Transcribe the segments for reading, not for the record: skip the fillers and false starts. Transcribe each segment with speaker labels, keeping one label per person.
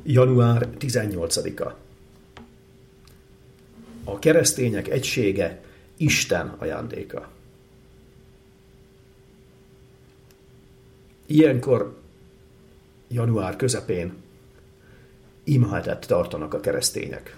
Speaker 1: Január 18-a. A keresztények egysége Isten ajándéka. Ilyenkor, január közepén imahetet tartanak a keresztények.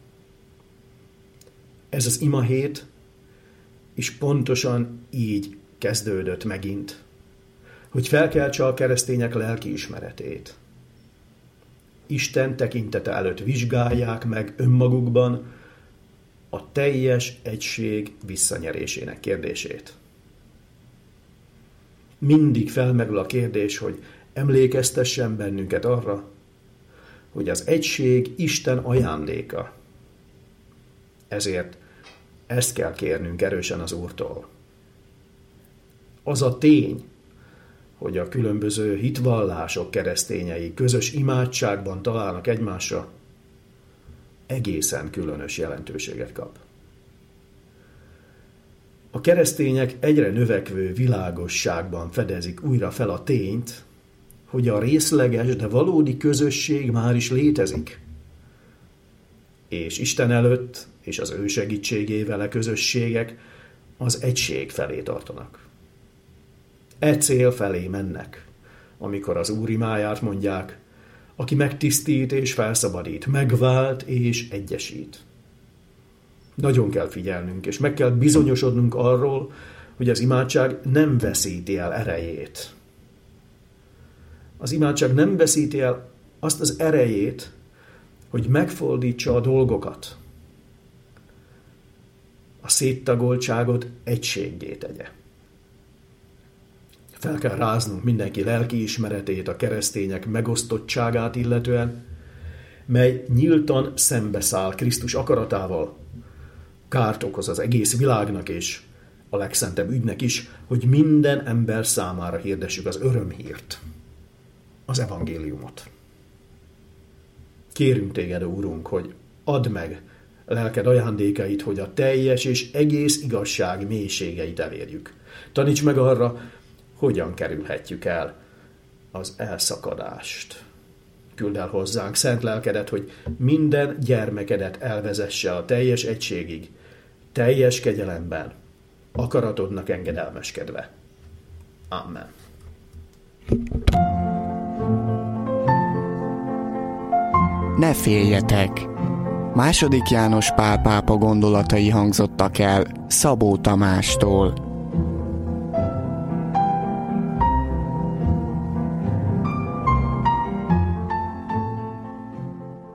Speaker 1: Ez az imahét is pontosan így kezdődött megint, hogy felkeltse a keresztények lelkiismeretét. Isten tekintete előtt vizsgálják meg önmagukban a teljes egység visszanyerésének kérdését. Mindig felmerül a kérdés, hogy emlékeztessen bennünket arra, hogy az egység Isten ajándéka. Ezért ezt kell kérnünk erősen az Úrtól. Az a tény, hogy a különböző hitvallások keresztényei közös imádságban találnak egymásra, egészen különös jelentőséget kap. A keresztények egyre növekvő világosságban fedezik újra fel a tényt, hogy a részleges, de valódi közösség már is létezik. És Isten előtt és az ő segítségével a közösségek az egység felé tartanak. E cél felé mennek, amikor az Úr imáját mondják, aki megtisztít és felszabadít, megvált és egyesít. Nagyon kell figyelnünk, és meg kell bizonyosodnunk arról, hogy az imádság nem veszíti el erejét. Az imádság nem veszíti el azt az erejét, hogy megfordítsa a dolgokat, a széttagoltságot egységgé tegye. Fel kell ráznunk mindenki lelkiismeretét a keresztények megosztottságát illetően, mely nyíltan szembeszáll Krisztus akaratával, kárt okoz az egész világnak és a legszentebb ügynek is, hogy minden ember számára hirdessük az örömhírt, az evangéliumot. Kérünk téged, Úrunk, hogy add meg lelked ajándékait, hogy a teljes és egész igazság mélységeit elérjük. Taníts meg arra, hogyan kerülhetjük el az elszakadást. Küld el hozzánk szent lelkedet, hogy minden gyermekedet elvezesse a teljes egységig, teljes kegyelemben, akaratodnak engedelmeskedve. Amen.
Speaker 2: Ne féljetek! II. János Pál pápa gondolatai hangzottak el Szabó Tamástól.